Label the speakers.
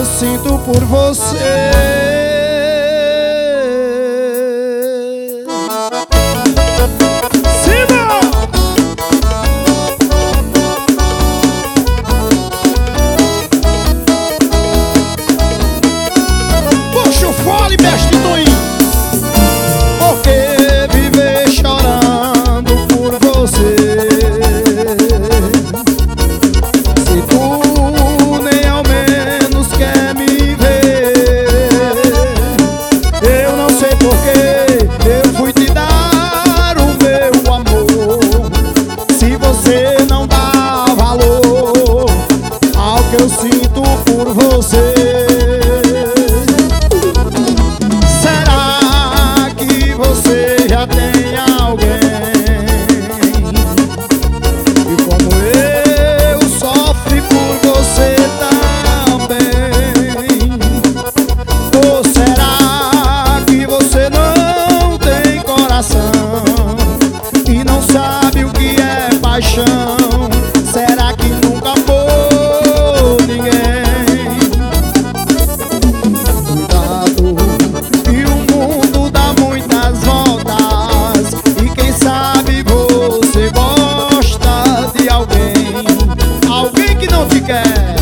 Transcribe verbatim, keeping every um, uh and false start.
Speaker 1: eu sinto por você.
Speaker 2: Fale, mestre Toinho.
Speaker 1: Porque viver chorando por você, se tu nem ao menos quer me ver? Eu não sei porquê eu fui te dar o meu amor, se você não dá valor ao que eu sinto por você. Tem alguém que como eu sofre por você também? Ou será que você não tem coração e não sabe o que é paixão? Será que nunca amou ninguém? Cuidado, que o mundo dá muitas voltas, você gosta de alguém, alguém que não te quer.